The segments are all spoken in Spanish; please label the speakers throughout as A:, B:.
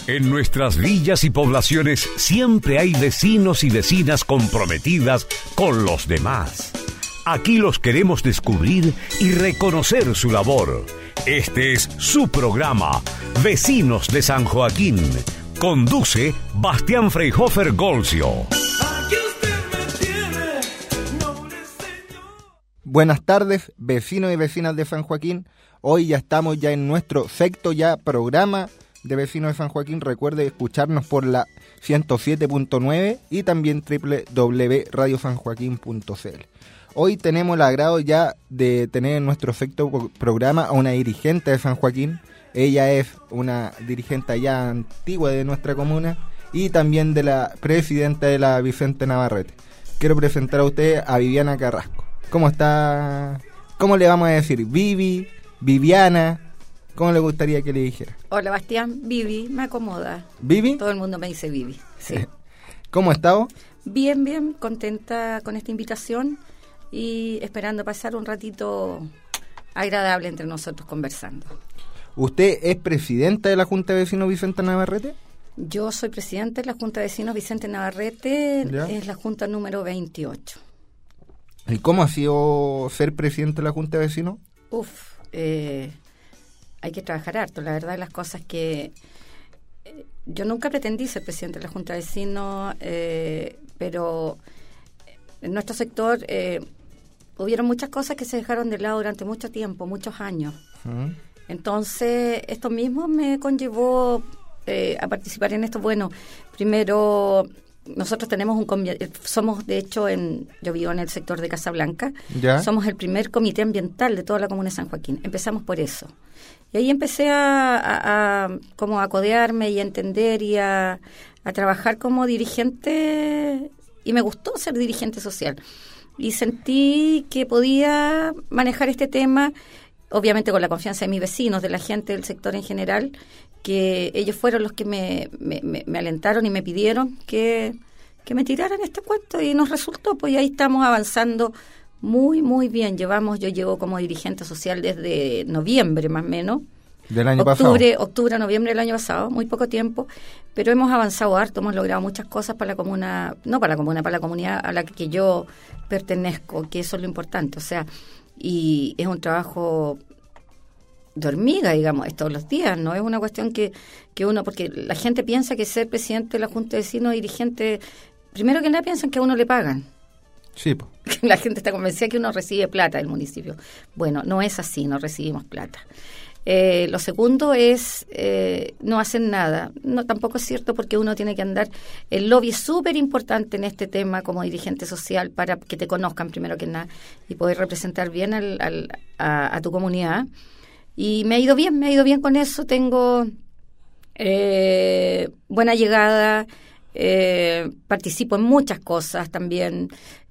A: En nuestras villas y poblaciones siempre hay vecinos y vecinas comprometidas con los demás. Aquí los queremos descubrir y reconocer su labor. Este es su programa, Vecinos de San Joaquín. Conduce Bastián Freyhofer Golcio.
B: Buenas tardes, vecinos y vecinas de San Joaquín. Hoy ya estamos en nuestro sexto programa de Vecinos de San Joaquín. Recuerde escucharnos por la 107.9 y también www.radiosanjoaquin.cl. Hoy tenemos el agrado ya de tener en nuestro sexto programa a una dirigente de San Joaquín. Ella es una dirigente ya antigua de nuestra comuna y también de la presidenta de la Vicente Navarrete. Quiero presentar a usted a Viviana Carrasco. ¿Cómo está? ¿Cómo le vamos a decir? Vivi, Viviana, ¿cómo le gustaría que le dijera?
C: Hola, Bastián, Vivi, me acomoda.
B: ¿Vivi?
C: Todo el mundo me dice Vivi, sí.
B: ¿Cómo está vos?
C: Bien, contenta con esta invitación y esperando pasar un ratito agradable entre nosotros conversando.
B: ¿Usted es presidenta de la Junta de Vecinos Vicente Navarrete?
C: Yo soy presidenta de la Junta de Vecinos Vicente Navarrete,
B: ¿Ya?
C: Es la Junta número 28.
B: ¿Y cómo ha sido ser presidente de la Junta de Vecinos?
C: Hay que trabajar harto, la verdad, las cosas que... yo nunca pretendí ser presidente de la Junta de Vecinos, pero en nuestro sector hubieron muchas cosas que se dejaron de lado durante mucho tiempo, muchos años. Entonces, esto mismo me conllevó a participar en esto. Bueno, primero... Nosotros somos de hecho, yo vivo en el sector de Casablanca.
B: ¿Ya?
C: Somos el primer comité ambiental de toda la comuna de San Joaquín. Empezamos por eso. Y ahí empecé a codearme y a entender y a trabajar como dirigente, y me gustó ser dirigente social. Y sentí que podía manejar este tema, obviamente con la confianza de mis vecinos, de la gente del sector en general, que ellos fueron los que me alentaron y me pidieron que me tiraran este cuento, y nos resultó, pues ahí estamos avanzando muy bien. Yo llevo como dirigente social desde noviembre más o menos.
B: ¿Del año pasado?
C: Octubre, noviembre del año pasado, muy poco tiempo, pero hemos avanzado harto, hemos logrado muchas cosas para la comuna, para la comunidad a la que yo pertenezco, que eso es lo importante, o sea, y es un trabajo de hormiga, digamos, es todos los días, no es una cuestión que uno, porque la gente piensa que ser presidente de la Junta de Vecinos, dirigente, primero que nada piensan que a uno le pagan.
B: Sí, pues.
C: La gente está convencida que uno recibe plata del municipio. Bueno, no es así, no recibimos plata. Lo segundo es no hacer nada. No, tampoco es cierto, porque uno tiene que andar. El lobby es súper importante en este tema como dirigente social, para que te conozcan primero que nada y poder representar bien a tu comunidad. Y me ha ido bien con eso. Tengo buena llegada, participo en muchas cosas también.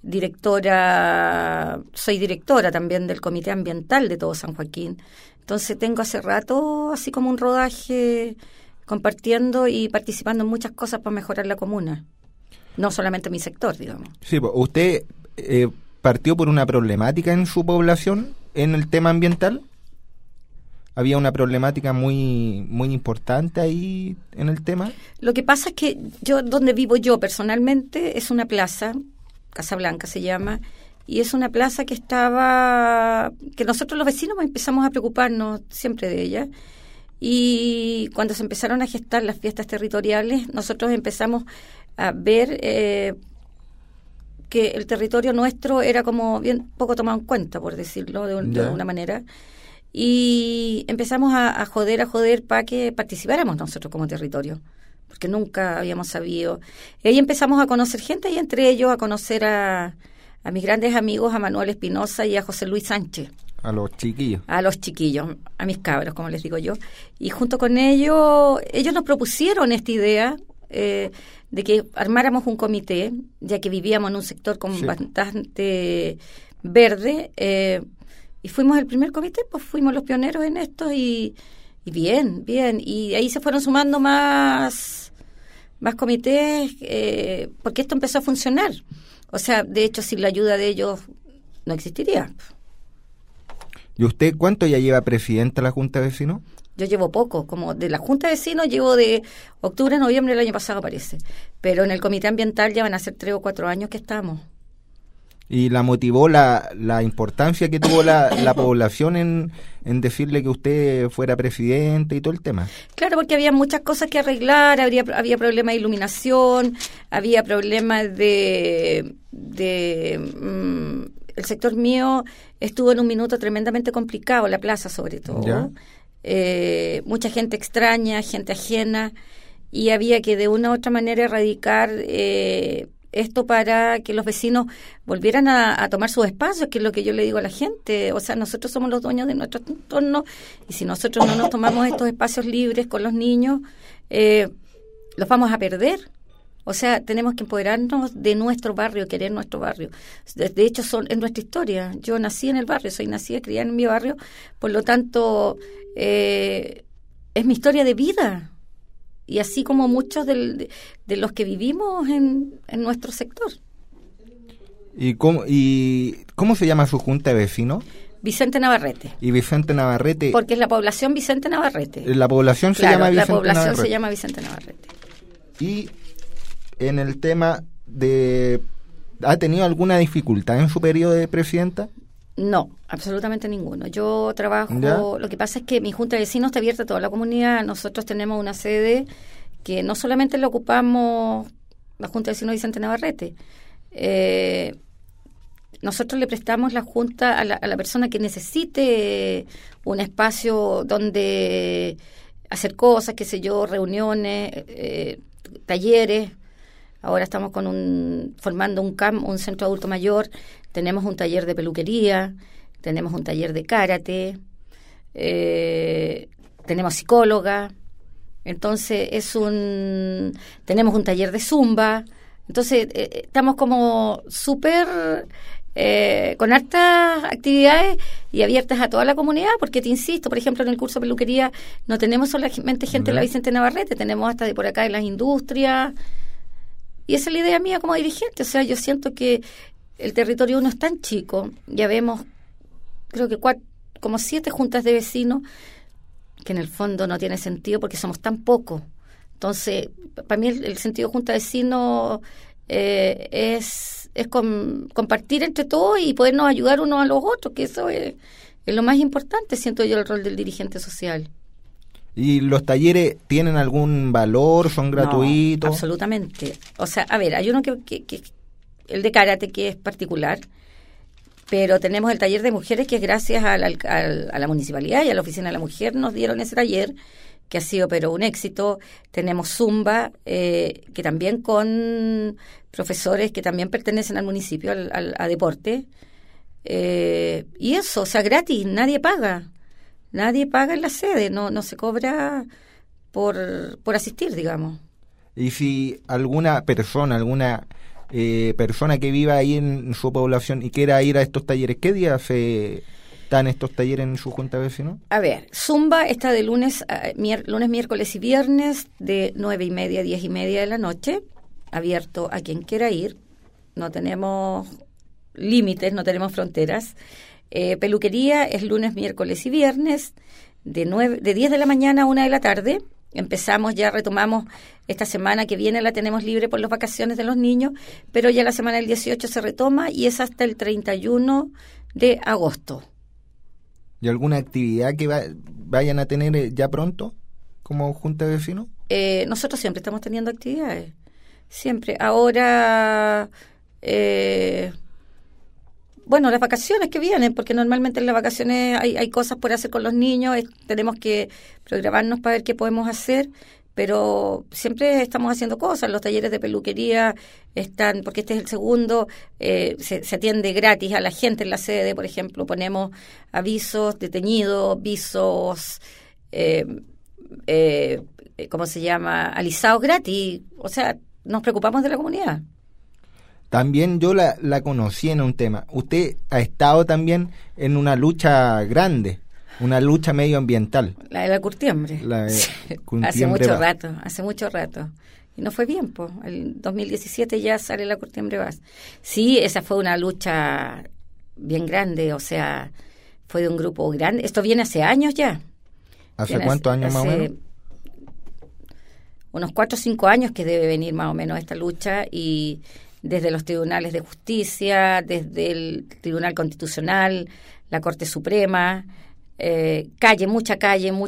C: Soy directora también del Comité Ambiental de todo San Joaquín. Entonces tengo hace rato así como un rodaje compartiendo y participando en muchas cosas para mejorar la comuna. No solamente mi sector, digamos. Sí,
B: pues, ¿usted partió por una problemática en su población en el tema ambiental? ¿Había una problemática muy importante ahí en el tema?
C: Lo que pasa es que donde vivo yo personalmente es una plaza, Casablanca se llama, y es una plaza que nosotros los vecinos empezamos a preocuparnos siempre de ella. Y cuando se empezaron a gestar las fiestas territoriales, nosotros empezamos a ver que el territorio nuestro era como bien poco tomado en cuenta, por decirlo de una manera. Y empezamos a joder para que participáramos nosotros como territorio, porque nunca habíamos sabido. Y ahí empezamos a conocer gente, y entre ellos a conocer a mis grandes amigos, a Manuel Espinosa y a José Luis Sánchez.
B: A los chiquillos,
C: a mis cabros, como les digo yo. Y junto con ellos nos propusieron esta idea de que armáramos un comité, ya que vivíamos en un sector bastante verde, y fuimos el primer comité, pues fuimos los pioneros en esto, y bien, y ahí se fueron sumando más comités, porque esto empezó a funcionar. O sea, de hecho, sin la ayuda de ellos no existiría.
B: ¿Y usted cuánto ya lleva presidente de la Junta de Vecinos?
C: Yo llevo poco, como de la Junta de Vecinos llevo de octubre a noviembre del año pasado, parece. Pero en el Comité Ambiental ya van a ser 3 o 4 años que estamos.
B: ¿Y la motivó la importancia que tuvo la población en decirle que usted fuera presidente y todo el tema?
C: Claro, porque había muchas cosas que arreglar, había problemas de iluminación, había problemas el sector mío estuvo en un minuto tremendamente complicado, la plaza sobre todo. Mucha gente extraña, gente ajena, y había que de una u otra manera erradicar esto para que los vecinos volvieran a tomar sus espacios, que es lo que yo le digo a la gente. O sea, nosotros somos los dueños de nuestro entorno, y si nosotros no nos tomamos estos espacios libres con los niños, los vamos a perder. O sea, tenemos que empoderarnos de nuestro barrio, querer nuestro barrio. De hecho, es nuestra historia. Yo nací en el barrio, soy nacida y criada en mi barrio, por lo tanto, es mi historia de vida. Y así como muchos de los que vivimos en nuestro sector.
B: ¿Y cómo se llama su junta de vecinos?
C: Vicente Navarrete.
B: Y Vicente Navarrete.
C: Porque es la población Vicente Navarrete.
B: La población se llama Vicente Navarrete.
C: La población se llama Vicente Navarrete.
B: Y en el tema ¿ha tenido alguna dificultad en su periodo de presidenta?
C: No, absolutamente ninguno. Yo trabajo,
B: ¿ya?
C: Lo que pasa es que mi Junta de Vecinos está abierta a toda la comunidad. Nosotros tenemos una sede que no solamente la ocupamos la Junta de Vecinos Vicente Navarrete. Nosotros le prestamos la Junta a la persona que necesite un espacio donde hacer cosas, qué sé yo, reuniones, talleres. Ahora estamos formando un centro adulto mayor. Tenemos un taller de peluquería, tenemos un taller de karate, tenemos psicóloga. Entonces tenemos un taller de zumba. Entonces estamos como súper con hartas actividades y abiertas a toda la comunidad, porque te insisto, por ejemplo, en el curso de peluquería no tenemos solamente gente de la Vicente Navarrete, tenemos hasta de por acá de las industrias. Y esa es la idea mía como dirigente. O sea, yo siento que el territorio uno es tan chico, ya vemos, creo que como 7 juntas de vecinos, que en el fondo no tiene sentido porque somos tan pocos. Entonces, para mí el sentido de junta de vecinos es compartir entre todos y podernos ayudar unos a los otros, que eso es lo más importante, siento yo, el rol del dirigente social.
B: ¿Y los talleres tienen algún valor? ¿Son gratuitos?
C: No, absolutamente. O sea, a ver, hay uno que el de karate, que es particular, pero tenemos el taller de mujeres, que es gracias a la municipalidad y a la oficina de la mujer nos dieron ese taller, que ha sido pero un éxito. Tenemos zumba, que también con profesores que también pertenecen al municipio, a deporte. Y eso, o sea, gratis, nadie paga. Nadie paga en la sede, no se cobra por asistir, digamos.
B: Y si alguna persona que viva ahí en su población y quiera ir a estos talleres, ¿qué días se dan estos talleres en su junta de vecinos? A
C: ver, zumba está de lunes, miércoles y viernes, de 9:30 a 10:30 de la noche, abierto a quien quiera ir. No tenemos límites, no tenemos fronteras. Peluquería es lunes, miércoles y viernes, de 10 de la mañana a 1 de la tarde. Empezamos, ya retomamos esta semana que viene, la tenemos libre por las vacaciones de los niños, pero ya la semana del 18 se retoma y es hasta el 31 de agosto.
B: ¿Y alguna actividad que vayan a tener ya pronto como junta de vecinos?
C: Nosotros siempre estamos teniendo actividades, siempre. Ahora... Bueno, las vacaciones que vienen, porque normalmente en las vacaciones hay cosas por hacer con los niños, tenemos que programarnos para ver qué podemos hacer, pero siempre estamos haciendo cosas. Los talleres de peluquería están, porque este es el segundo, se atiende gratis a la gente en la sede, por ejemplo, ponemos avisos de teñido, visos, ¿cómo se llama? Alisados gratis, o sea, nos preocupamos de la comunidad.
B: También yo la conocí en un tema. Usted ha estado también en una lucha grande, una lucha medioambiental.
C: La de la curtiembre. Hace mucho rato. Y no fue bien, pues. El 2017 ya sale la curtiembre Vaz. Sí, esa fue una lucha bien grande, o sea, fue de un grupo grande. Esto viene hace años ya.
B: ¿Hace cuántos años más o menos?
C: Unos 4 o 5 años que debe venir más o menos esta lucha, y desde los tribunales de justicia, desde el Tribunal Constitucional, la Corte Suprema, muchas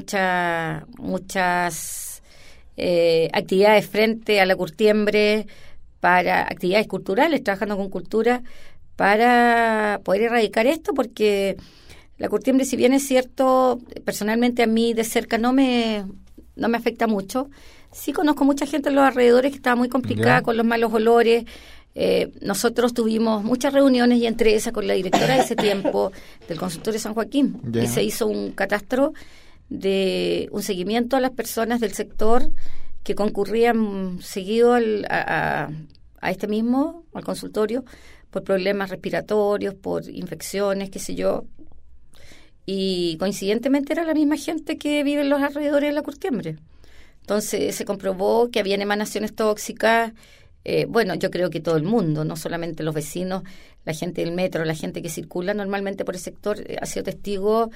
C: actividades frente a la curtiembre, para actividades culturales, trabajando con cultura, para poder erradicar esto, porque la curtiembre, si bien es cierto, personalmente a mí de cerca no me afecta mucho. Sí conozco mucha gente en los alrededores que estaba muy complicada con los malos olores. Nosotros tuvimos muchas reuniones, y entre esas con la directora de ese tiempo del consultorio San Joaquín, y se hizo un catastro de un seguimiento a las personas del sector que concurrían seguido a este mismo, al consultorio, por problemas respiratorios, por infecciones, qué sé yo. Y coincidentemente era la misma gente que vive en los alrededores de la curtiembre. Entonces se comprobó que habían emanaciones tóxicas. Yo creo que todo el mundo, no solamente los vecinos, la gente del metro, la gente que circula normalmente por el sector, ha sido testigo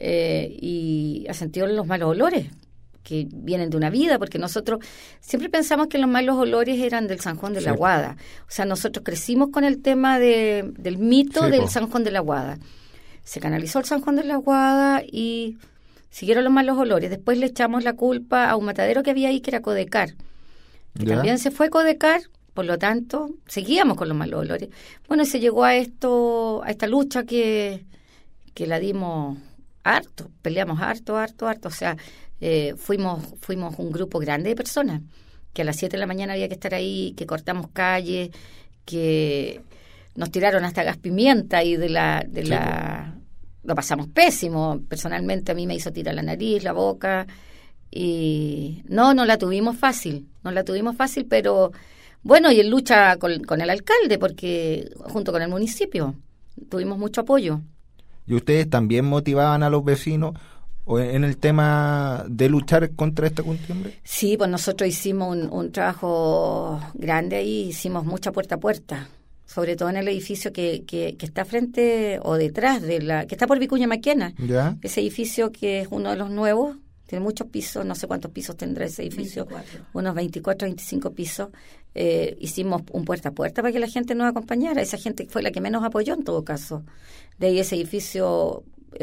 C: y ha sentido los malos olores que vienen de una vida, porque nosotros siempre pensamos que los malos olores eran del San Juan de la Guada. O sea, nosotros crecimos con el tema del mito del San Juan de la Guada. Se canalizó el San Juan de la Guada y siguieron los malos olores. Después le echamos la culpa a un matadero que había ahí, que era Codecar. Que también se fue Codecar, por lo tanto, seguíamos con los malos olores. Bueno, y se llegó a esta lucha que la dimos harto, peleamos harto. O sea, fuimos un grupo grande de personas, que a las 7 de la mañana había que estar ahí, que cortamos calles, que nos tiraron hasta gas pimienta, y lo pasamos pésimo. Personalmente a mí me hizo tirar la nariz, la boca, y no la tuvimos fácil, pero bueno, y en lucha con el alcalde, porque junto con el municipio tuvimos mucho apoyo.
B: ¿Y ustedes también motivaban a los vecinos en el tema de luchar contra esta curtiembre? Sí,
C: pues nosotros hicimos un trabajo grande ahí, hicimos mucha puerta a puerta, sobre todo en el edificio que está frente o detrás que está por Vicuña Maquena. Ese edificio, que es uno de los nuevos, tiene muchos pisos, no sé cuántos pisos tendrá ese edificio, 24. Unos 24, 25 pisos. Hicimos un puerta a puerta para que la gente nos acompañara. Esa gente fue la que menos apoyó en todo caso. De ahí ese edificio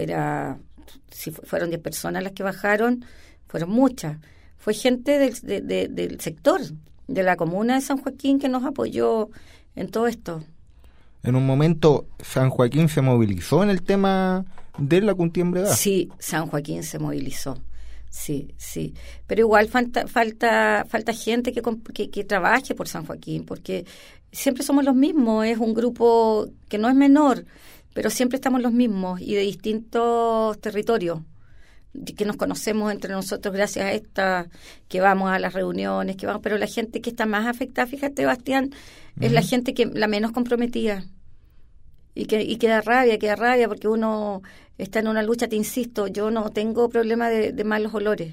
C: si fueron 10 personas las que bajaron, fueron muchas. Fue gente del sector, de la comuna de San Joaquín, que nos apoyó en todo esto.
B: En un momento, ¿San Joaquín se movilizó en el tema de la curtiembre?
C: Sí, San Joaquín se movilizó. Sí. Pero igual falta gente que trabaje por San Joaquín, porque siempre somos los mismos. Es un grupo que no es menor, pero siempre estamos los mismos y de distintos territorios, que nos conocemos entre nosotros gracias a esta, que vamos a las reuniones, pero la gente que está más afectada, fíjate, Bastián, es la gente que la menos comprometida. Y que da rabia, porque uno está en una lucha, te insisto, yo no tengo problema de malos olores,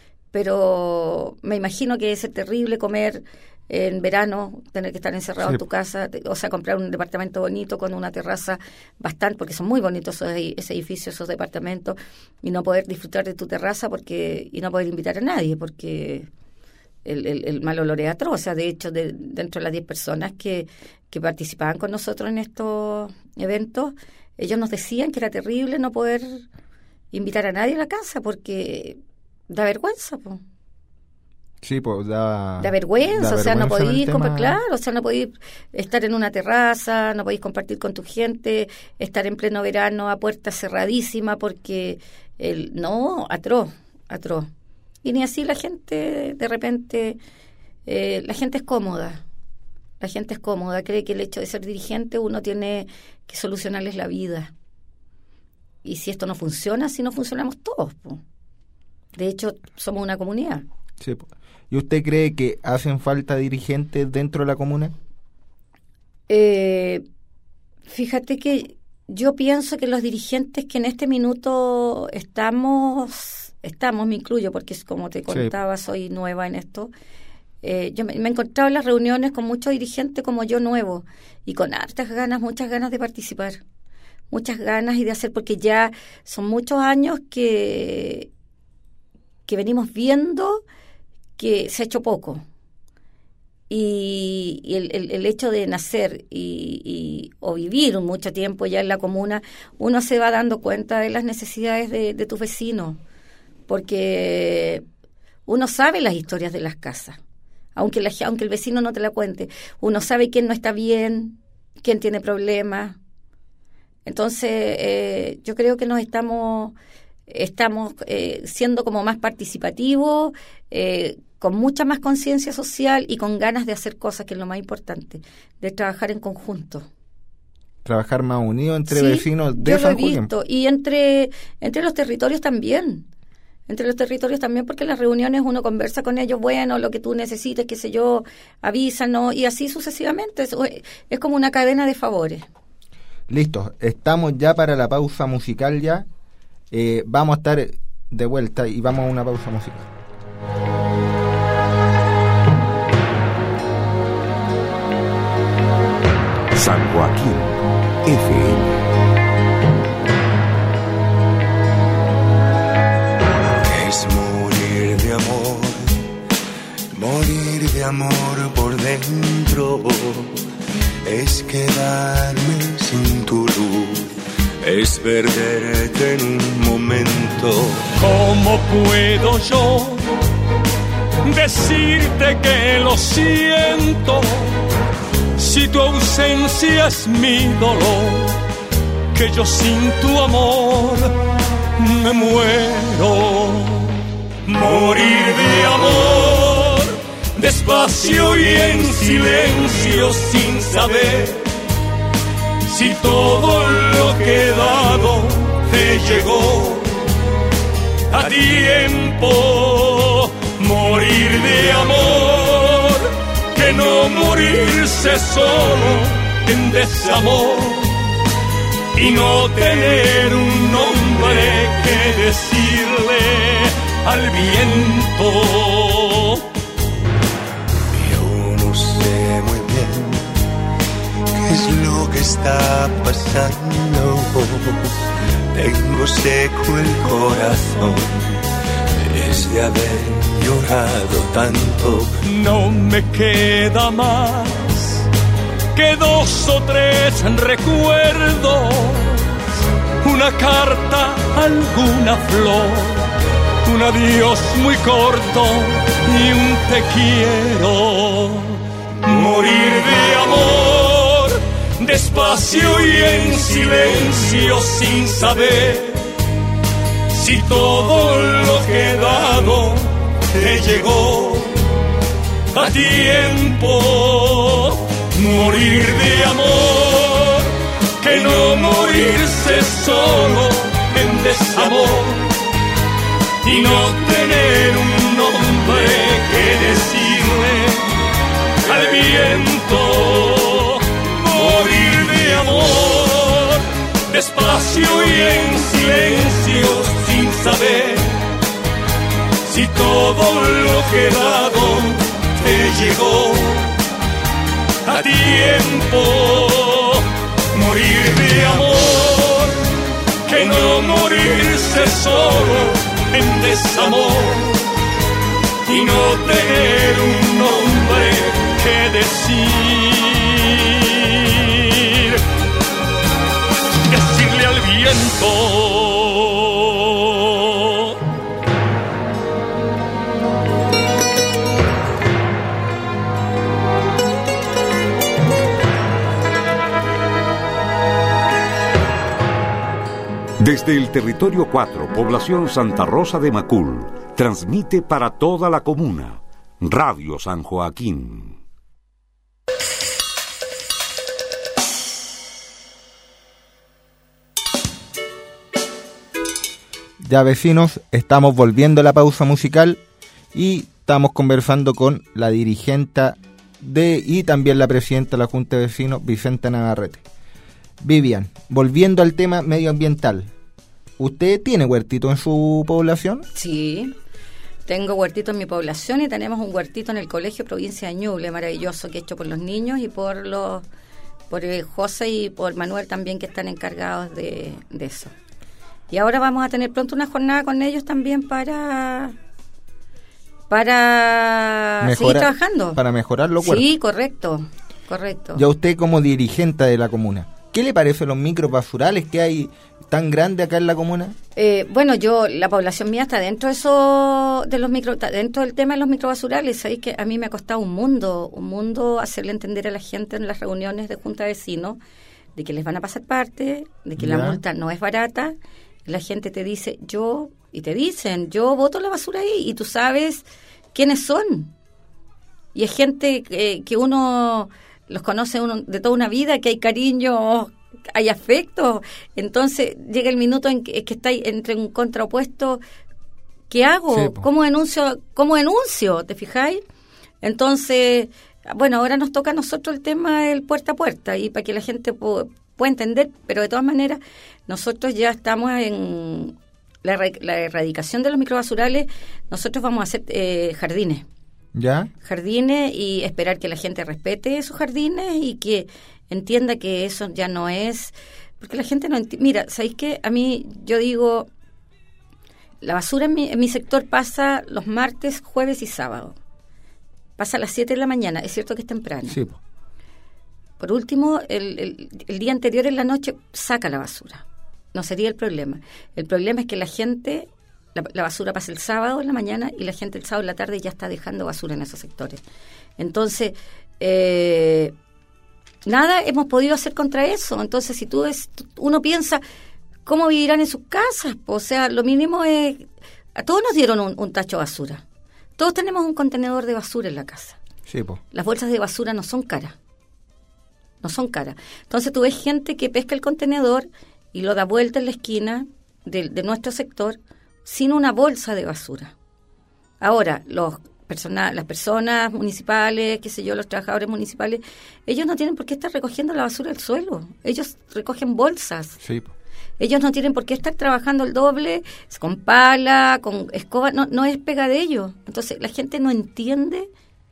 C: pero me imagino que es terrible comer en verano, tener que estar encerrado en tu casa, o sea, comprar un departamento bonito con una terraza bastante, porque son muy bonitos ese edificio, esos departamentos, y no poder disfrutar de tu terraza y no poder invitar a nadie, porque el mal olor es atroz. O sea, de hecho, dentro de las 10 personas que participaban con nosotros en estos eventos, ellos nos decían que era terrible no poder invitar a nadie a la casa, porque da vergüenza, pues.
B: Sí, pues da
C: vergüenza, o sea, no podéis no podéis estar en una terraza, no podéis compartir con tu gente, estar en pleno verano a puerta cerradísima, porque atroz. Y ni así la gente, de repente, la gente es cómoda, cree que el hecho de ser dirigente uno tiene que solucionarles la vida. Y si esto no funciona, si no funcionamos todos, po. De hecho, somos una comunidad.
B: Sí, po. ¿Y usted cree que hacen falta dirigentes dentro de la comuna?
C: Fíjate que yo pienso que los dirigentes que en este minuto estamos, me incluyo porque como te contaba, soy nueva en esto. Yo me he encontrado en las reuniones con muchos dirigentes como yo nuevos y con muchas ganas de participar, muchas ganas y de hacer, porque ya son muchos años que que venimos viendo que se ha hecho poco. Y el hecho de nacer o vivir mucho tiempo ya en la comuna, uno se va dando cuenta de las necesidades de tus vecinos, porque uno sabe las historias de las casas, aunque el vecino no te la cuente. Uno sabe quién no está bien, quién tiene problemas. Entonces, yo creo que nos estamos siendo como más participativos, con mucha más conciencia social y con ganas de hacer cosas, que es lo más importante, de trabajar en conjunto.
B: Trabajar más unido entre vecinos de San Joaquín. Yo lo he visto,
C: y entre los territorios también. Entre los territorios también, porque en las reuniones uno conversa con ellos, bueno, lo que tú necesites, qué sé yo, avísanos, y así sucesivamente. Es como una cadena de favores.
B: Listo, estamos ya para la pausa musical ya. Vamos a estar de vuelta y vamos a una pausa musical.
A: San Joaquín FM.
D: Es morir de amor por dentro, es quedarme sin tu luz, es perderte en un momento.
E: ¿Cómo puedo yo decirte que lo siento si tu ausencia es mi dolor? Que yo sin tu amor me muero. Morir de amor, despacio y en silencio, sin saber si todo lo que he dado te llegó a tiempo. Morir de amor, que no morirse solo en desamor y no tener un nombre que decirle al viento.
D: Yo no sé muy bien qué es lo que está pasando. Tengo seco el corazón desde haber llorado tanto.
E: No me queda más que 2 o 3 recuerdos, una carta, alguna flor, un adiós muy corto y un te quiero. Morir de amor, despacio y en silencio, sin saber si todo lo que he dado te llegó a tiempo. Morir de amor, que no morirse solo en desamor y no tener un nombre que decirle al viento. Morir de amor, despacio y en silencio, sin saber si todo lo que he dado te llegó a tiempo. Morir de amor, que no morirse solo en desamor y no tener un nombre que decirle al viento.
A: Desde el territorio 4, población Santa Rosa de Macul, transmite para toda la comuna Radio San Joaquín.
B: Ya, vecinos, estamos volviendo a la pausa musical y estamos conversando con la dirigente y también la presidenta de la Junta de Vecinos, Vicenta Navarrete. Vivian, volviendo al tema medioambiental, ¿usted tiene huertito en su población?
C: Sí, tengo huertito en mi población y tenemos un huertito en el Colegio Provincia de Ñuble, maravilloso, que he hecho por los niños y por José y por Manuel también, que están encargados de eso. Y ahora vamos a tener pronto una jornada con ellos también para para seguir trabajando.
B: Para mejorar los cuerpos.
C: Sí, correcto.
B: Ya usted como dirigente de la comuna, ¿qué le parece los microbasurales que hay tan grandes acá en la comuna?
C: Bueno, la población mía está dentro de eso, dentro del tema de los microbasurales. Sabéis que a mí me ha costado un mundo hacerle entender a la gente en las reuniones de junta de vecinos de que les van a pasar parte, de que la multa no es barata. La gente te dice, yo boto la basura ahí, y tú sabes quiénes son. Y es gente que uno los conoce de toda una vida, que hay cariño, hay afecto. Entonces llega el minuto en que está entre un contraopuesto. ¿Qué hago? Sí, ¿Cómo denuncio? ¿Te fijáis? Entonces, bueno, ahora nos toca a nosotros el tema del puerta a puerta, y para que la gente pueda entender, pero de todas maneras nosotros ya estamos en la erradicación de los microbasurales. Nosotros vamos a hacer jardines.
B: ¿Ya?
C: Jardines, y esperar que la gente respete esos jardines y que entienda que eso ya no es... Porque la gente no entiende. Mira, ¿sabéis qué? A mí, yo digo, la basura en mi sector pasa los martes, jueves y sábado. Pasa a las 7 de la mañana. Es cierto que es temprano.
B: Sí.
C: Por último, el día anterior en la noche saca la basura. No sería el problema. El problema es que la gente... La basura pasa el sábado en la mañana, y la gente el sábado en la tarde ya está dejando basura en esos sectores. Entonces, nada hemos podido hacer contra eso. Entonces, si uno piensa, ¿cómo vivirán en sus casas? O sea, lo mínimo es... A todos nos dieron un tacho de basura. Todos tenemos un contenedor de basura en la casa.
B: Sí, po.
C: Las bolsas de basura no son caras. Entonces, tú ves gente que pesca el contenedor y lo da vuelta en la esquina de nuestro sector, sin una bolsa de basura. Ahora, las personas municipales, los trabajadores municipales, ellos no tienen por qué estar recogiendo la basura del suelo. Ellos recogen bolsas. Sí. Ellos no tienen por qué estar trabajando el doble, con pala, con escoba. No es pega de ellos. Entonces, la gente no entiende.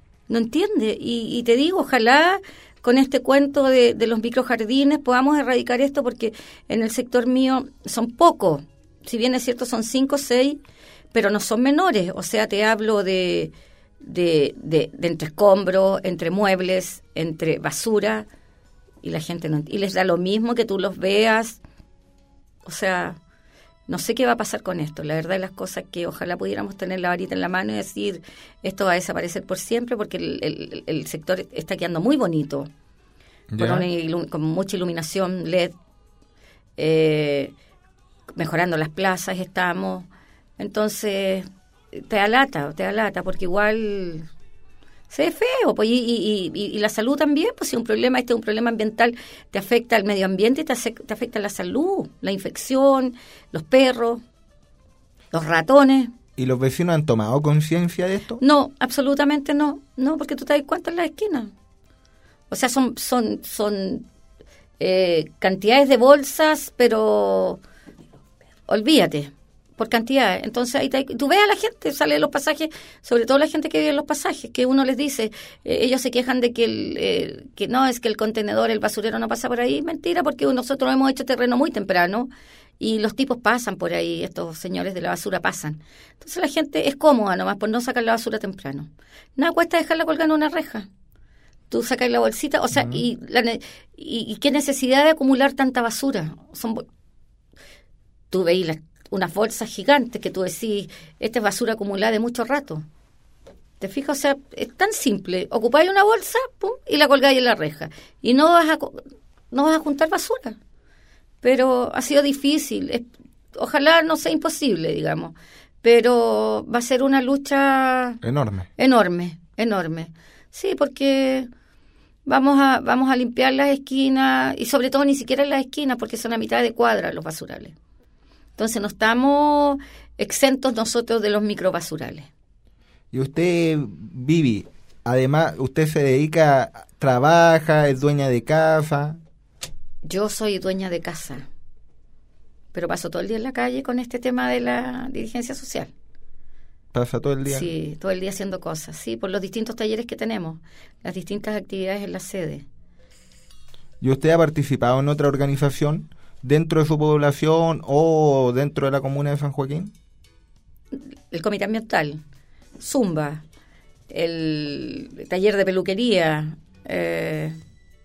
C: Y te digo, ojalá con este cuento de los microjardines podamos erradicar esto, porque en el sector mío son pocos. Si bien es cierto, son 5 o 6, pero no son menores. O sea, te hablo de entre escombros, entre muebles, entre basura, y la gente y les da lo mismo que tú los veas. O sea, no sé qué va a pasar con esto. La verdad de las cosas, que ojalá pudiéramos tener la varita en la mano y decir, esto va a desaparecer por siempre, porque el sector está quedando muy bonito, con mucha iluminación LED, mejorando las plazas estamos. Entonces te da lata, porque igual se ve feo, pues, y la salud también, pues si un problema, este es un problema ambiental, te afecta al medio ambiente y te afecta la salud, la infección, los perros, los ratones.
B: ¿Y los vecinos han tomado conciencia de esto?
C: No, absolutamente no, porque tú te das cuenta en la esquina. O sea, son cantidades de bolsas, pero olvídate, por cantidad. Entonces ahí tú ves a la gente, sale de los pasajes, sobre todo la gente que vive en los pasajes, que uno les dice, ellos se quejan de que que no, es que el contenedor, el basurero no pasa por ahí. Mentira, porque nosotros hemos hecho terreno muy temprano y los tipos pasan por ahí, estos señores de la basura pasan. Entonces la gente es cómoda nomás por no sacar la basura temprano. Nada cuesta dejarla colgando en una reja. Tú sacas la bolsita, o sea, y qué necesidad de acumular tanta basura. Tú veis unas bolsas gigantes que tú decís, esta es basura acumulada de mucho rato. ¿Te fijas? O sea, es tan simple. Ocupáis una bolsa, pum, y la colgáis en la reja. Y no vas a juntar basura. Pero ha sido difícil. Ojalá no sea imposible, digamos. Pero va a ser una lucha... Enorme. Sí, porque vamos a limpiar las esquinas, y sobre todo ni siquiera en las esquinas, porque son a mitad de cuadra los basurales. Entonces no estamos exentos nosotros de los microbasurales.
B: Y usted, Vivi, además, usted se dedica, trabaja, es dueña de casa.
C: Yo soy dueña de casa, pero paso todo el día en la calle con este tema de la dirigencia social.
B: ¿Pasa todo el día?
C: Sí, todo el día haciendo cosas, sí, por los distintos talleres que tenemos, las distintas actividades en la sede.
B: ¿Y usted ha participado en otra organización dentro de su población o dentro de la comuna de San Joaquín?
C: El Comité Ambiental. zumba, el taller de peluquería. En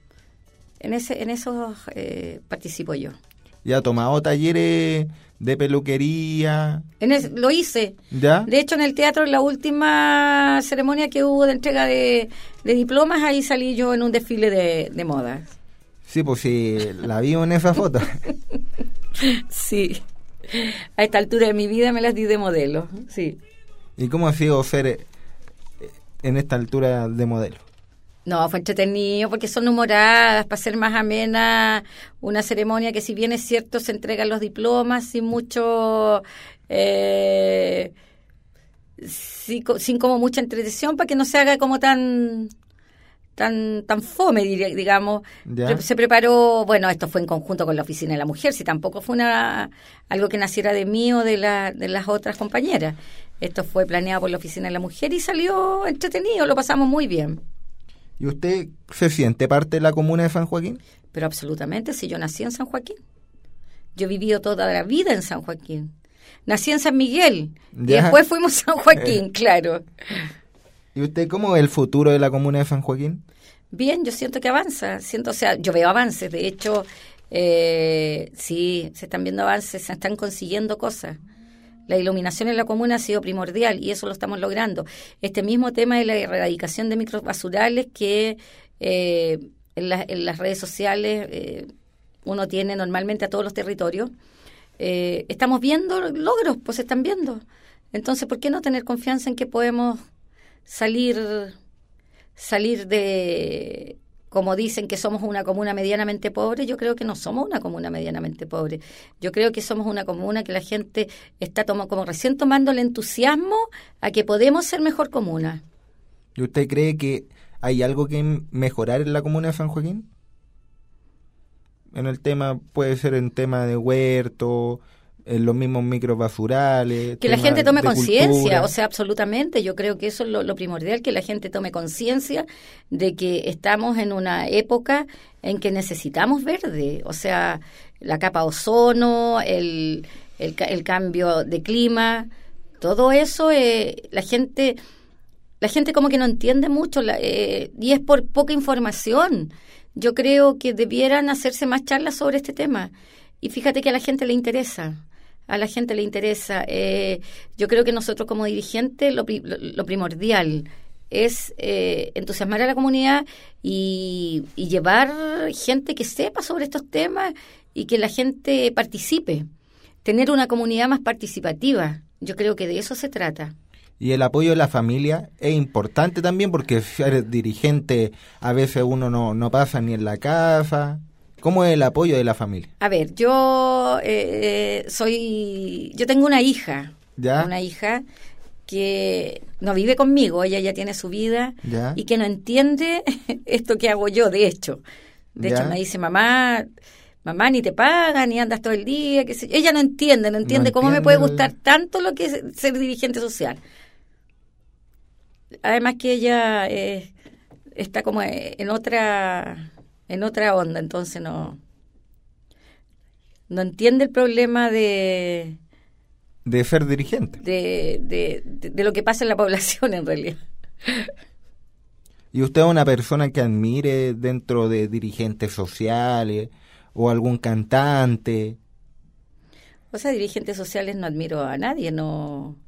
C: esos participo yo.
B: ¿Y ha tomado talleres de peluquería?
C: Lo hice.
B: ¿Ya?
C: De hecho, en el teatro, en la última ceremonia que hubo de entrega de diplomas, ahí salí yo en un desfile de moda.
B: Sí, pues sí, la vi en esa foto.
C: Sí. A esta altura de mi vida me las di de modelo, sí.
B: ¿Y cómo ha sido ser en esta altura de modelo?
C: No, fue entretenido porque son humoradas, para hacer más amena una ceremonia que, si bien es cierto, se entregan los diplomas sin mucho, sin como mucha entretención, para que no se haga como tan fome, digamos.
B: ¿Ya?
C: Se preparó, bueno, esto fue en conjunto con la Oficina de la Mujer, si tampoco fue algo que naciera de mí o de las otras compañeras. Esto fue planeado por la Oficina de la Mujer y salió entretenido, lo pasamos muy bien.
B: ¿Y usted se siente parte de la comuna de San Joaquín?
C: Pero absolutamente, si yo nací en San Joaquín. Yo he vivido toda la vida en San Joaquín. Nací en San Miguel y
B: ¿Ya?
C: después fuimos a San Joaquín, claro.
B: ¿Y usted cómo es el futuro de la comuna de San Joaquín?
C: Bien, yo siento que avanza. Yo veo avances. De hecho, sí, se están viendo avances, se están consiguiendo cosas. La iluminación en la comuna ha sido primordial y eso lo estamos logrando. Este mismo tema de la erradicación de microbasurales que en las redes sociales uno tiene normalmente a todos los territorios, estamos viendo logros, pues se están viendo. Entonces, ¿por qué no tener confianza en que podemos salir de, como dicen, que somos una comuna medianamente pobre? Yo creo que no somos una comuna medianamente pobre. Yo creo que somos una comuna que la gente está como recién tomando el entusiasmo a que podemos ser mejor comuna.
B: ¿Y usted cree que hay algo que mejorar en la comuna de San Joaquín? En el tema, puede ser en tema de huerto, en los mismos microbasurales.
C: Que la gente tome
B: de
C: conciencia,
B: cultura.
C: o sea, absolutamente. Yo creo que eso es lo primordial, que la gente tome conciencia de que estamos en una época en que necesitamos verde. O sea, la capa ozono, el cambio de clima, todo eso, la gente como que no entiende mucho y es por poca información. Yo creo que debieran hacerse más charlas sobre este tema. Y fíjate que a la gente le interesa. A la gente le interesa. Yo creo que nosotros como dirigentes lo primordial es entusiasmar a la comunidad y llevar gente que sepa sobre estos temas y que la gente participe. Tener una comunidad más participativa. Yo creo que de eso se trata.
B: Y el apoyo de la familia es importante también, porque ser dirigente a veces uno no pasa ni en la casa. ¿Cómo es el apoyo de la familia?
C: A ver, yo tengo una hija.
B: ¿Ya?
C: Una hija que no vive conmigo, ella ya tiene su vida.
B: ¿Ya?
C: Y que no entiende esto que hago yo, de hecho. De
B: ¿Ya?
C: hecho, me dice, mamá, ni te pagan, ni andas todo el día. Ella no entiende cómo me puede gustar tanto lo que es ser dirigente social. Además que ella está como en otra onda, entonces no entiende el problema de
B: ser dirigente.
C: de lo que pasa en la población, en realidad.
B: ¿Y usted es una persona que admire dentro de dirigentes sociales o algún cantante?
C: O sea, dirigentes sociales no admiro a nadie, no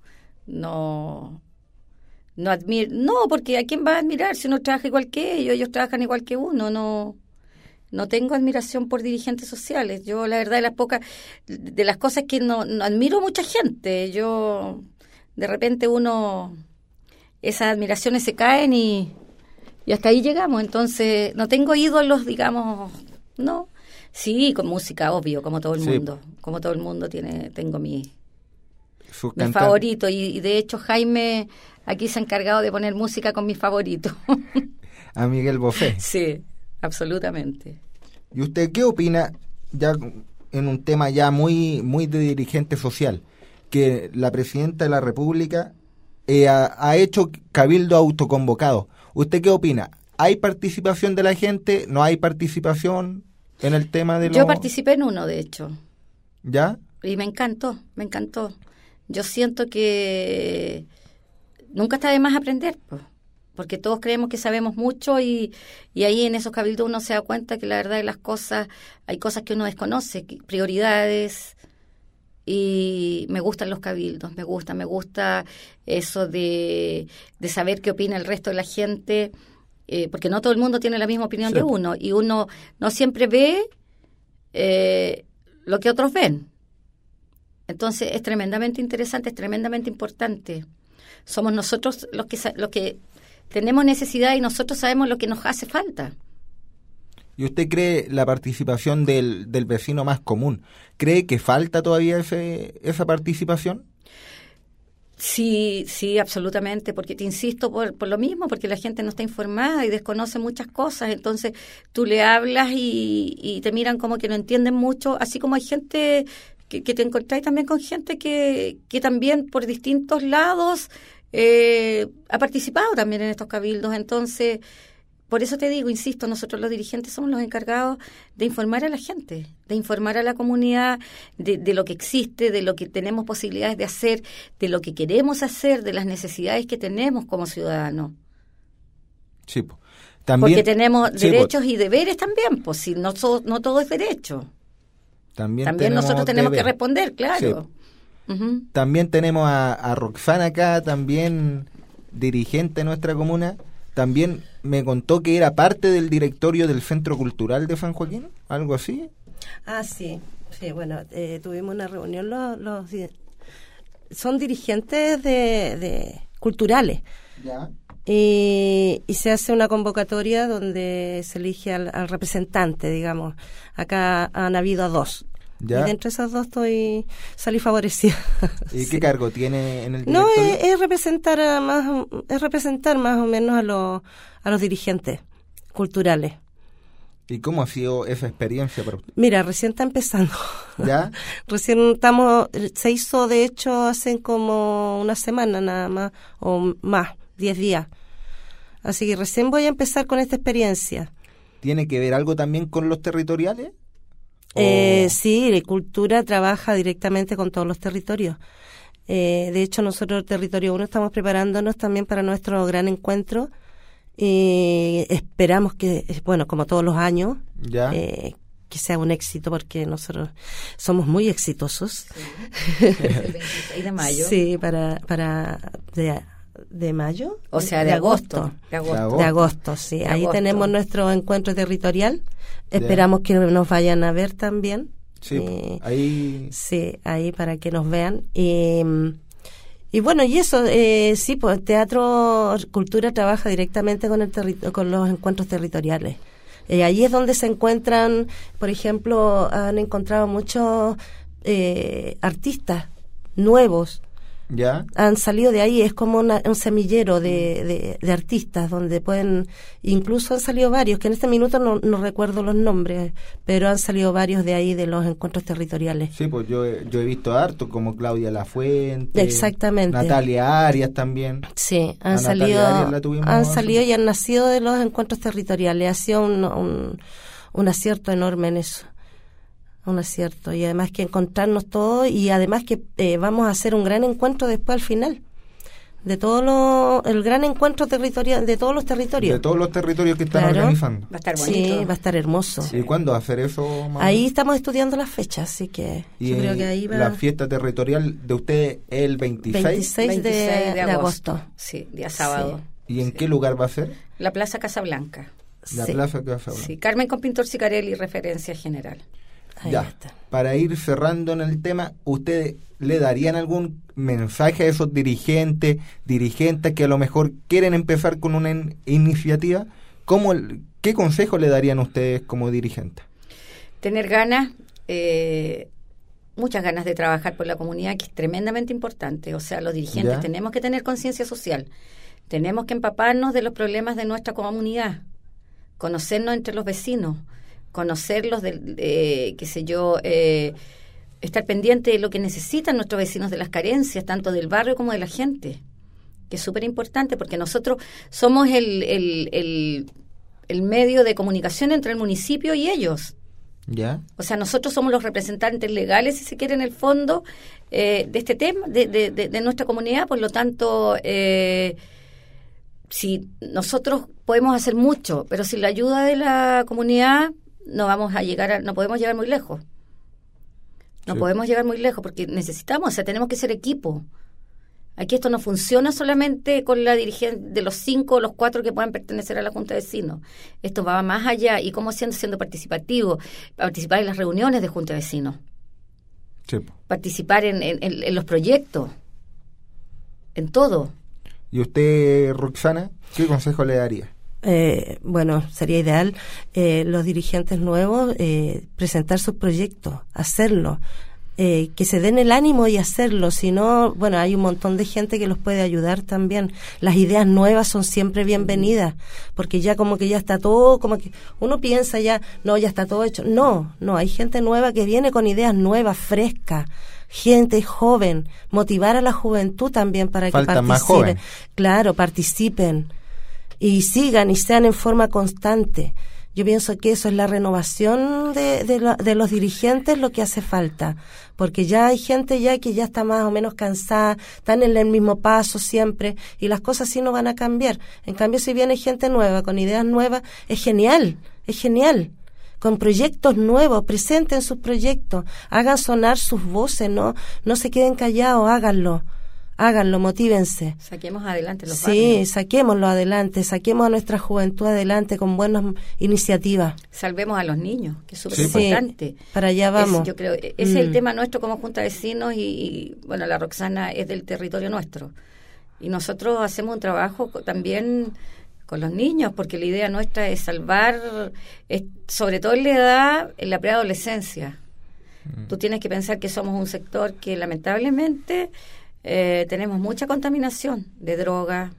C: admiro, porque ¿a quién va a admirar si uno trabaja igual que ellos trabajan igual que uno? No tengo admiración por dirigentes sociales. Yo, la verdad, de las cosas que no admiro mucha gente. Yo, de repente esas admiraciones se caen y hasta ahí llegamos. Entonces, no tengo ídolos, digamos, no. Sí, con música, obvio, como todo el mundo. Como todo el mundo tengo mi favorito. Y de hecho, Jaime aquí se ha encargado de poner música con mis favoritos.
B: A Miguel Bosé.
C: Sí, absolutamente.
B: ¿Y usted qué opina, ya en un tema ya muy de dirigente social, que la presidenta de la República ha hecho cabildo autoconvocado? ¿Usted qué opina? ¿Hay participación de la gente? ¿No hay participación en el tema de
C: Yo participé en uno, de hecho.
B: ¿Ya?
C: Y me encantó. Yo siento que nunca está de más aprender, pues, porque todos creemos que sabemos mucho y ahí en esos cabildos uno se da cuenta que la verdad de las cosas, hay cosas que uno desconoce, prioridades, y me gustan los cabildos, me gusta eso de saber qué opina el resto de la gente, porque no todo el mundo tiene la misma opinión de uno, y uno no siempre ve lo que otros ven. Entonces es tremendamente interesante, es tremendamente importante. Somos nosotros los que tenemos necesidad y nosotros sabemos lo que nos hace falta.
B: ¿Y usted cree la participación del vecino más común? ¿Cree que falta todavía esa participación?
C: Sí, absolutamente, porque te insisto por lo mismo, porque la gente no está informada y desconoce muchas cosas, entonces tú le hablas y te miran como que no entienden mucho, así como hay gente que te encontráis también con gente que también por distintos lados ha participado también en estos cabildos. Entonces, por eso te digo, insisto, nosotros los dirigentes somos los encargados de informar a la gente, de informar a la comunidad de lo que existe, de lo que tenemos posibilidades de hacer, de lo que queremos hacer, de las necesidades que tenemos como ciudadanos.
B: Sí, pues. También,
C: porque tenemos derechos y deberes también, pues si no todo es derecho. También nosotros tenemos que responder, claro. Sí. Uh-huh.
B: También tenemos a Roxana acá, también dirigente de nuestra comuna. También me contó que era parte del directorio del Centro Cultural de San Joaquín, algo así.
F: Ah, sí, bueno, tuvimos una reunión, son dirigentes de culturales.
B: Ya.
F: Y se hace una convocatoria donde se elige al representante, digamos. Acá han habido 2.
B: ¿Ya?
F: Y de entre esos 2 salí favorecida.
B: ¿Y
F: sí.
B: qué cargo tiene en el directorio?
F: No, es representar más o menos a los dirigentes culturales.
B: ¿Y cómo ha sido esa experiencia para usted?
F: Mira, recién está empezando.
B: ¿Ya?
F: Se hizo de hecho hace como una semana nada más, o más, 10 días. Así que recién voy a empezar con esta experiencia.
B: ¿Tiene que ver algo también con los territoriales?
F: Sí, la cultura trabaja directamente con todos los territorios. De hecho, nosotros, Territorio 1, estamos preparándonos también para nuestro gran encuentro. Esperamos que, bueno, como todos los años,
B: ¿ya?
F: Que sea un éxito, porque nosotros somos muy exitosos.
C: Sí. El 26 de mayo.
F: Sí, de mayo,
C: o sea, de agosto.
F: De agosto, sí. Ahí tenemos nuestro encuentro territorial. Esperamos que nos vayan a ver también.
B: Sí, ahí.
F: Sí, ahí para que nos vean. Y bueno, y eso, sí, pues Teatro Cultura trabaja directamente con los encuentros territoriales. Ahí es donde se encuentran, por ejemplo, han encontrado muchos artistas nuevos.
B: ¿Ya?
F: Han salido de ahí, es como un semillero de artistas donde pueden, incluso han salido varios, que en este minuto no recuerdo los nombres, pero han salido varios de ahí, de los encuentros territoriales.
B: Sí, pues yo he visto harto, como Claudia Lafuente.
F: Exactamente.
B: Natalia Arias también.
F: Sí, han salido y han nacido de los encuentros territoriales. Ha sido un acierto enorme en eso. Un acierto, y además que encontrarnos todos, y además que vamos a hacer un gran encuentro después al final de el gran encuentro territorial de todos los territorios.
B: De todos los territorios que están organizando.
C: Va a estar bonito.
F: Sí, va a estar hermoso.
B: ¿Y cuándo va a hacer eso, mamá?
F: Ahí estamos estudiando las fechas, así que yo creo que ahí va.
B: La fiesta territorial de ustedes el 26
F: de agosto.
C: Sí, día sábado.
B: Sí. ¿Y en qué lugar va a ser?
C: La Plaza Casablanca.
B: Plaza Casablanca.
C: Sí, Carmen con Pintor Sicarelli, referencia general.
F: Ahí
B: ya,
F: está. Para
B: ir cerrando en el tema, ¿ustedes le darían algún mensaje a esos dirigentes que a lo mejor quieren empezar con una iniciativa? ¿Qué consejo le darían ustedes como dirigentes?
C: Tener ganas, muchas ganas de trabajar por la comunidad, que es tremendamente importante. O sea, los dirigentes tenemos que tener conciencia social, tenemos que empaparnos de los problemas de nuestra comunidad, conocernos entre los vecinos, conocerlos, estar pendiente de lo que necesitan nuestros vecinos, de las carencias, tanto del barrio como de la gente, que es súper importante, porque nosotros somos el medio de comunicación entre el municipio y ellos.
B: ¿Ya?
C: O sea, nosotros somos los representantes legales, si se quiere, en el fondo, de este tema, de nuestra comunidad. Por lo tanto, si nosotros podemos hacer mucho, pero sin la ayuda de la comunidad no podemos llegar muy lejos. No podemos llegar muy lejos porque necesitamos, o sea, tenemos que ser equipo. Aquí esto no funciona solamente con la dirigencia de los 5 o los 4 que puedan pertenecer a la Junta de Vecinos. Esto va más allá. ¿Y cómo siendo participativo? Participar en las reuniones de Junta de Vecinos.
B: Sí.
C: Participar en los proyectos. En todo.
B: ¿Y usted, Roxana, qué consejo le daría?
F: Bueno, sería ideal los dirigentes nuevos presentar sus proyectos, hacerlo. Que se den el ánimo y hacerlo, si no, bueno, hay un montón de gente que los puede ayudar también. Las ideas nuevas son siempre bienvenidas, porque ya como que ya está todo, como que uno piensa ya está todo hecho. No, hay gente nueva que viene con ideas nuevas, frescas, gente joven, motivar a la juventud también para que participen.
B: Más joven.
F: Claro, participen y sigan y sean en forma constante. Yo pienso que eso es la renovación de los dirigentes, lo que hace falta, porque ya hay gente ya que ya está más o menos cansada, están en el mismo paso siempre y las cosas sí no van a cambiar. En cambio, si viene gente nueva, con ideas nuevas, es genial. Con proyectos nuevos, presenten sus proyectos, hagan sonar sus voces, no se queden callados, háganlo, motívense.
C: Saquemos adelante los barrios.
F: Sí, saquémoslo adelante, saquemos a nuestra juventud adelante con buenas iniciativas.
C: Salvemos a los niños, que es súper importante.
F: Para allá vamos.
C: Yo creo, ese es el tema nuestro como Junta de Vecinos y bueno, la Roxana es del territorio nuestro. Y nosotros hacemos un trabajo también con los niños, porque la idea nuestra es salvar, sobre todo en la preadolescencia. Tú tienes que pensar que somos un sector que lamentablemente... tenemos mucha contaminación de droga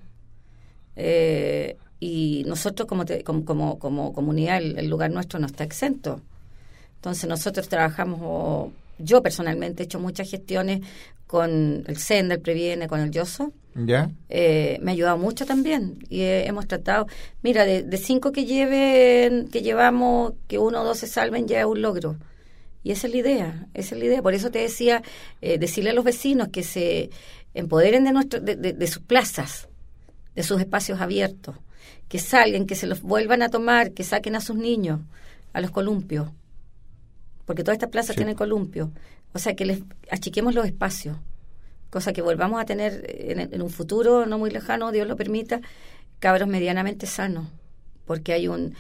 C: y nosotros como comunidad el lugar nuestro no está exento. Entonces nosotros trabajamos, yo personalmente he hecho muchas gestiones con el SENDA, el Previene, con el YOSO.
B: ¿Ya?
C: Me ha ayudado mucho también y hemos tratado, mira, de 5 que llevamos, que 1 o 2 se salven ya es un logro. Y esa es la idea, Por eso te decía, decirle a los vecinos que se empoderen de sus plazas, de sus espacios abiertos, que salgan, que se los vuelvan a tomar, que saquen a sus niños a los columpios, porque todas estas plazas tienen columpios. O sea, que les achiquemos los espacios, cosa que volvamos a tener en un futuro no muy lejano, Dios lo permita, cabros medianamente sanos, porque hay un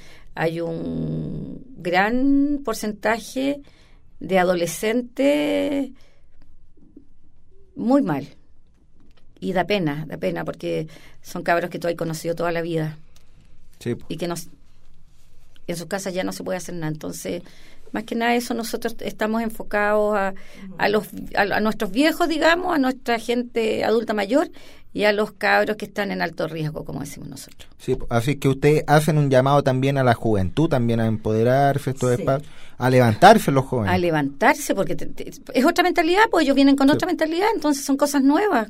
C: gran porcentaje de adolescentes muy mal. Y da pena, porque son cabros que tú has conocido toda la vida.
B: Sí.
C: Y que en sus casas ya no se puede hacer nada. Entonces, más que nada eso, nosotros estamos enfocados a nuestros viejos, digamos, a nuestra gente adulta mayor y a los cabros que están en alto riesgo, como decimos nosotros.
B: Sí, así que ustedes hacen un llamado también a la juventud, también a empoderarse, estos espacios, a levantarse los jóvenes.
C: A levantarse, porque es otra mentalidad, pues ellos vienen con otra mentalidad, entonces son cosas nuevas.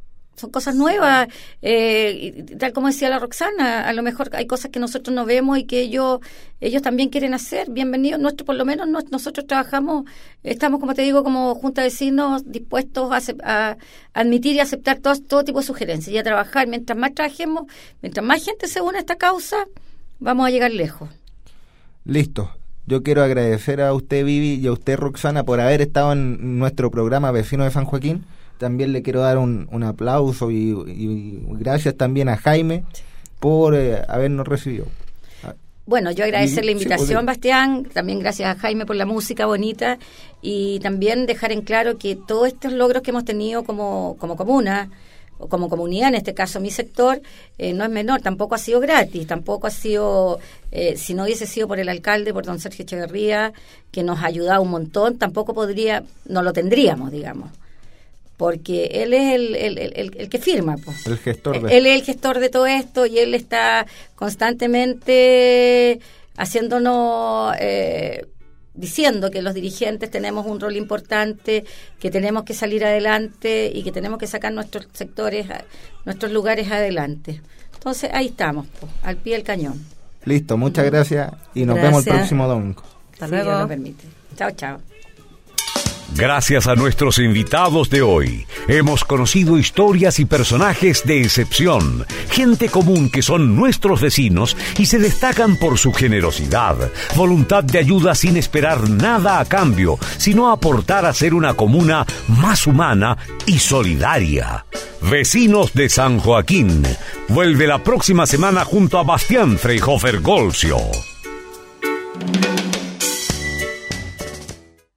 C: Y tal como decía la Roxana, a lo mejor hay cosas que nosotros no vemos y que ellos también quieren hacer. Bienvenidos, por lo menos nosotros estamos, como te digo, como Junta de Vecinos, dispuestos a admitir y aceptar todo tipo de sugerencias y a trabajar. Mientras más trabajemos, mientras más gente se une a esta causa, vamos a llegar lejos.
B: Listo. Yo quiero agradecer a usted, Vivi, y a usted, Roxana, por haber estado en nuestro programa Vecinos de San Joaquín. También le quiero dar un aplauso y gracias también a Jaime por habernos recibido.
C: Bueno, yo agradecer la invitación, Bastián, también gracias a Jaime por la música bonita y también dejar en claro que todos estos logros que hemos tenido como comuna, o como comunidad, en este caso mi sector, no es menor, tampoco ha sido gratis, tampoco ha sido, si no hubiese sido por el alcalde, por don Sergio Echeverría, que nos ha ayudado un montón, tampoco no lo tendríamos, digamos. Porque él es el que firma, pues.
B: El gestor
C: él es el gestor de todo esto y él está constantemente haciéndonos, diciendo que los dirigentes tenemos un rol importante, que tenemos que salir adelante y que tenemos que sacar nuestros sectores, nuestros lugares adelante. Entonces ahí estamos, pues, al pie del cañón.
B: Listo, muchas gracias y nos vemos el próximo domingo.
F: Hasta luego.
C: Dios lo permite. Chao, chao.
A: Gracias a nuestros invitados de hoy, hemos conocido historias y personajes de excepción, gente común que son nuestros vecinos y se destacan por su generosidad, voluntad de ayuda sin esperar nada a cambio, sino aportar a ser una comuna más humana y solidaria. Vecinos de San Joaquín vuelve la próxima semana junto a Bastián Freyhofer Golcio.